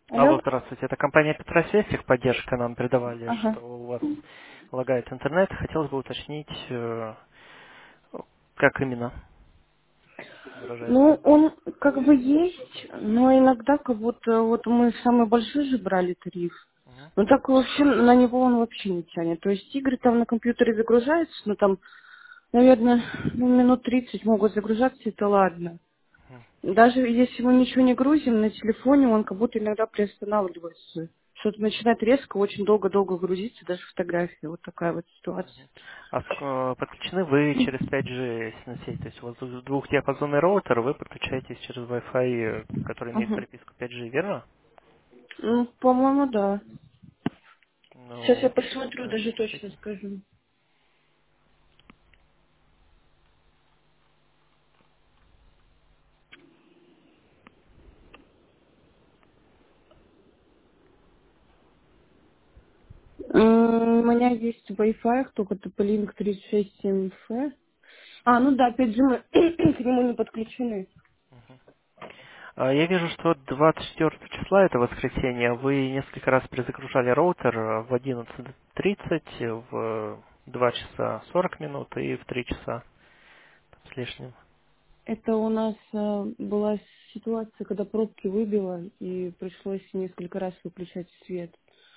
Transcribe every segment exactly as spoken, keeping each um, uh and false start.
Алло? Алло, здравствуйте. Это компания Петросвязь, техподдержка нам передавали, Ага. что у вас лагает интернет. Хотелось бы уточнить, э, как именно Ну, выражается. он как бы есть, но иногда как будто вот мы самый большой же брали тариф. Мгм, Ну так вообще на него он вообще не тянет. То есть игры там на компьютере загружаются, но там, наверное, ну, минут тридцать могут загружаться, это ладно. мгм, Даже если мы ничего не грузим, на телефоне он как будто иногда приостанавливается. Что-то начинает резко, очень долго-долго грузиться, даже фотографии. Вот такая вот ситуация. мгм. А ск- э, подключены вы через пять джи на сеть, то есть у вас двух- двухдиапазонный роутер, вы подключаетесь через Wi-Fi, э, который имеет Угу. прописку пять джи, верно? Ну, по-моему, да. Сейчас я Ну, посмотрю, да, даже точно посмотрите. скажу. М, У меня есть Wi-Fi, только Тополинк тридцать шесть семь эф. А, ну да, опять же мы к нему не подключены. А, Я вижу, что двадцать четвёртого числа, это воскресенье, вы несколько раз перезагружали роутер э, в одиннадцать тридцать, в два часа сорок минут и в три часа с лишним. Это у нас э, была ситуация, когда пробки выбило, и пришлось несколько раз выключать свет.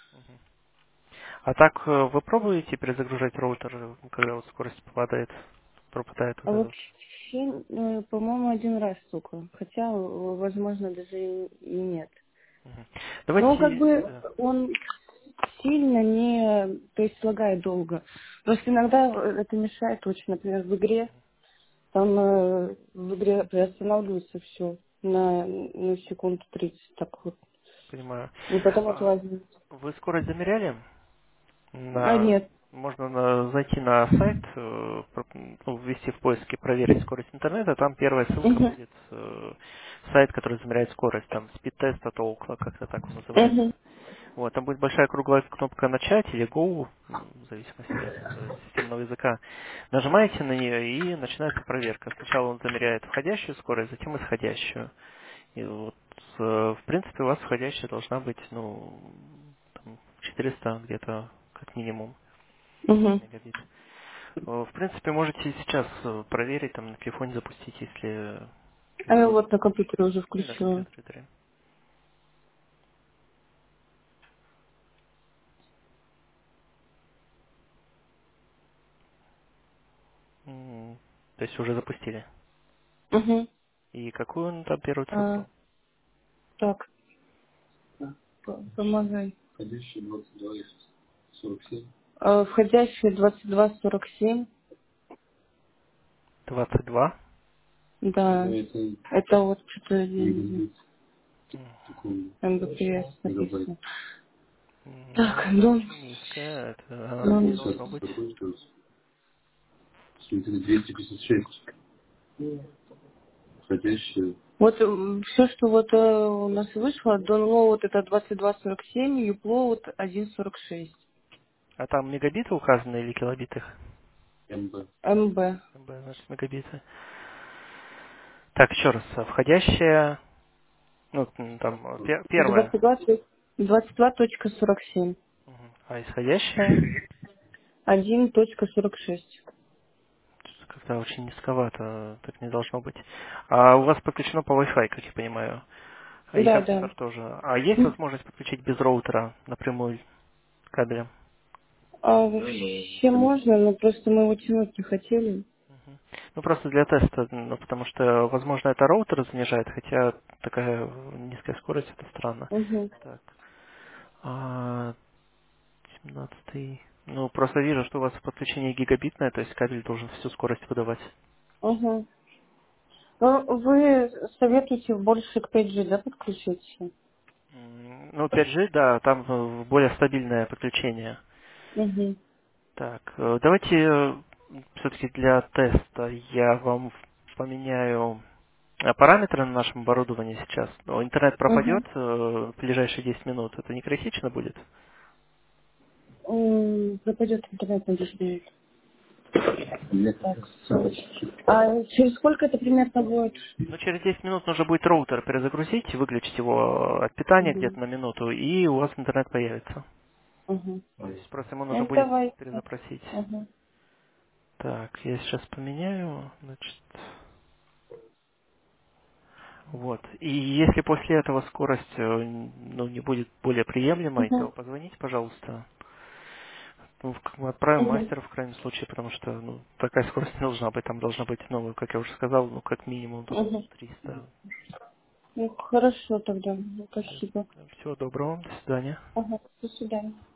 А так э, вы пробуете перезагружать роутер, э, когда вот скорость попадает, пропадает А вот этот? вообще, э, по-моему, один раз только. Хотя, э, возможно, даже и и нет. Мгм. Но как Давайте, бы да, он сильно не, то есть лагает долго. Просто иногда это мешает очень, например, в игре. Там э, в игре приостанавливается все на, на секунду тридцать, так вот. понимаю. И потом А отлаживается. вы скорость замеряли? А На, нет. можно на- зайти на сайт, э, про- ну, ввести в поиске проверить скорость интернета, там первая ссылка Угу. будет э, сайт, который замеряет скорость, там speedtest от Ookla, как-то так он называется. Угу. Вот, там будет большая круглая кнопка «Начать» или «Go», м, в зависимости от э, системного языка. Нажимаете на нее и начинается проверка. Сначала он замеряет входящую скорость, затем исходящую. И вот, э, в принципе, у вас входящая должна быть, ну, там, четыреста где-то, как минимум, Угу. мегабит. Э, В принципе, можете сейчас э, проверить, там, на телефоне запустить, если А я вы вот на компьютере уже и на включила. компьютере. Да. М, То есть уже запустили. Угу. И какую он там первую А, цифру? так, по- помогай. Входящий двадцать два сорок семь. А, входящий двадцать два сорок семь. двадцать два. Да. Ну, это, это вот что-то эм бэ пэ эс написано. Ну, Так, это ну, очень низкое, это оно не ну, должно быть. двести пятьдесят шесть входящие. Вот все, что вот э, у нас вышло, download это двадцать два сорок семь, upload один сорок шесть. А там мегабиты указаны или килобиты? эм бэ. эм бэ. МБ, значит, мегабиты. Так, еще раз. а, Входящая, ну, м, там, э, пе- первая. двадцать два, двадцать два точка сорок семь. Мгм. А исходящая? один точка сорок шесть. Что-то как-то очень низковато, так не должно быть. А у вас подключено по Wi-Fi, как я понимаю. А и Да, да. компьютер тоже. А есть возможность подключить без роутера напрямую кабелем? А вообще можно, но просто мы его тянуть не хотели. Мгм. Ну, просто для теста, ну, потому что, возможно, это роутер занижает, хотя такая низкая скорость, это странно. Угу. Так, а, семнадцатый. Ну, просто вижу, что у вас подключение гигабитное, то есть кабель должен всю скорость выдавать. Угу. Ну, вы советуете больше к пять джи, да, подключиться? М, Ну, пять джи, да, там э, более стабильное подключение. Угу. Так, э, давайте все-таки для теста я вам поменяю э, параметры на нашем оборудовании сейчас. Ну, интернет Угу. пропадет э, в ближайшие десять минут. Это не критично будет? М, пропадет интернет на десять минут. Так. А через сколько это примерно будет? Ну, через десять минут нужно будет роутер перезагрузить, выключить его от питания Угу. где-то на минуту, и у вас интернет появится. Угу. То есть просто ему нужно Ну, будет давай. перезапросить. Угу. Так, я сейчас поменяю, значит, вот. И если после этого скорость э, ну, не будет более приемлемой, то Угу. позвоните, пожалуйста. Ну, в- мы отправим Угу. мастера в крайнем случае, потому что ну, такая скорость не должна быть. Там должна быть, ну, как я уже сказал, ну, как минимум тут Угу. триста. Ну, хорошо тогда. Спасибо. Всего доброго, до свидания. Ага, до свидания.